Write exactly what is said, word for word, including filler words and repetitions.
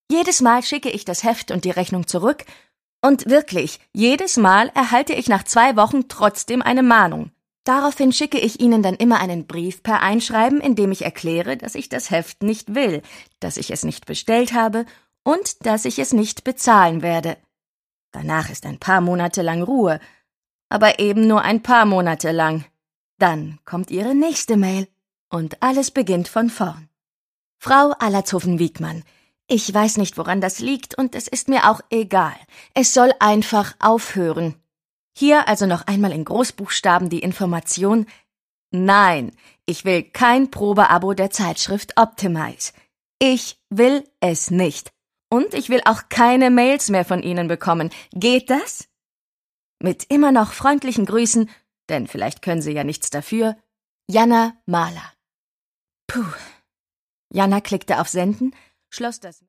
Jedes Mal schicke ich das Heft und die Rechnung zurück, und wirklich, jedes Mal erhalte ich nach zwei Wochen trotzdem eine Mahnung. Daraufhin schicke ich Ihnen dann immer einen Brief per Einschreiben, in dem ich erkläre, dass ich das Heft nicht will, dass ich es nicht bestellt habe und dass ich es nicht bezahlen werde. Danach ist ein paar Monate lang Ruhe, aber eben nur ein paar Monate lang. Dann kommt Ihre nächste Mail und alles beginnt von vorn. Frau Allertshofen-Wiegmann, ich weiß nicht, woran das liegt, und es ist mir auch egal. Es soll einfach aufhören. Hier also noch einmal in Großbuchstaben die Information: Nein, ich will kein Probeabo der Zeitschrift Optimize. Ich will es nicht. Und ich will auch keine Mails mehr von Ihnen bekommen. Geht das? Mit immer noch freundlichen Grüßen, denn vielleicht können Sie ja nichts dafür, Jana Mahler. Puh. Jana klickte auf Senden, schloss das